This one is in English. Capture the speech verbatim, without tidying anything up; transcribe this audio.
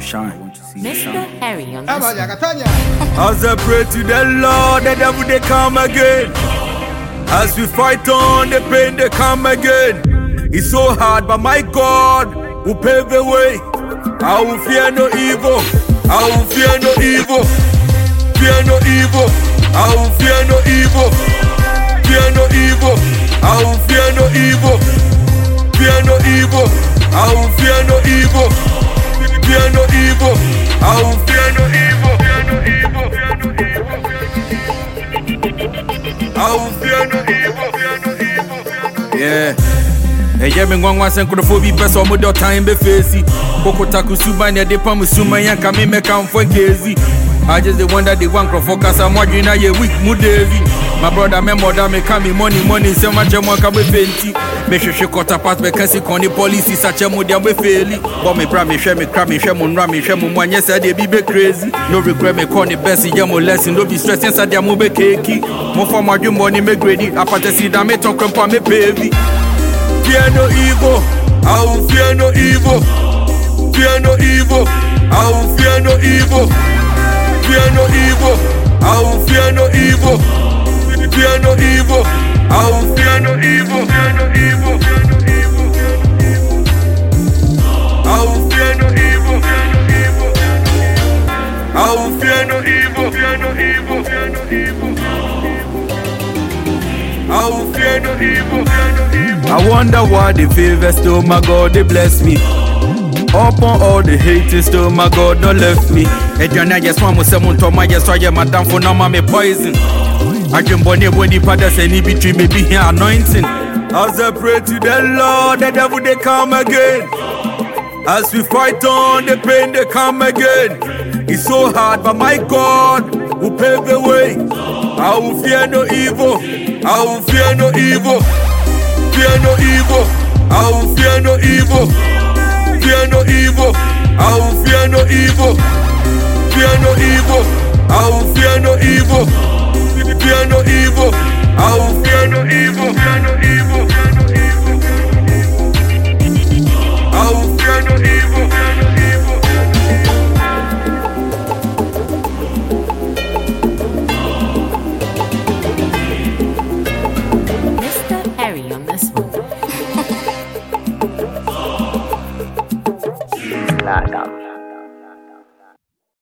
shine. Mister Harry on this. As I pray to the Lord, the devil they come again. As we fight on, the pain they come again. It's so hard, but my God will pave the way. I will fear no evil. I will fear no evil. Fear no evil. I will fear no evil. Fear no evil. I will fear no evil. Fear no evil. I will fear no evil. Fear no evil. I will fear no evil. I will fear no evil. Fear no evil. Yeah. Hey, yeah, me ngwa sen kodofo bi pesa omo do time be face. Kokota kusuba ne de pam suma yanka me me kan for gezi. I just the one that they want crofo kasa mo adwina ye week mu Davy. My brother me mother me come money money say much mo ka be fenti. Me hwehwe kota pass be kasi kon the police sache mo dia be faili. But me bra me hwe me kra me hwe mo nra me hwe mo anye say dey be be crazy. No regret me call the best ye mo lesson no be stress say dia mo be cakey. Mo for my money me grady apate si da me talk kwampa me pavy. Fear no evil, I will fear no evil. Fear no evil, I will fear no evil. Fear no evil, I will fear no evil. Fear no evil, I will fear no evil. Fear no evil, I will fear no evil. I will fear no evil. Fear no evil, fear no evil. I will fear no evil. Fear no evil. I wonder why the favors to my God they bless me. Upon all the haters to my God no left me. And I just want to say to my just try my down for now me poison. I can bonnie when the fathers any between me be here anointing. As I pray to the Lord, the devil they come again. As we fight on the pain they come again. It's so hard, but my God will pave the way. I will fear no evil. I will fear no evil. Fear no evil. I will fear no evil. Fear no evil. I will fear no evil. Fear no evil. I will fear no evil. Fear no evil. I will fear no evil. Fear no evil.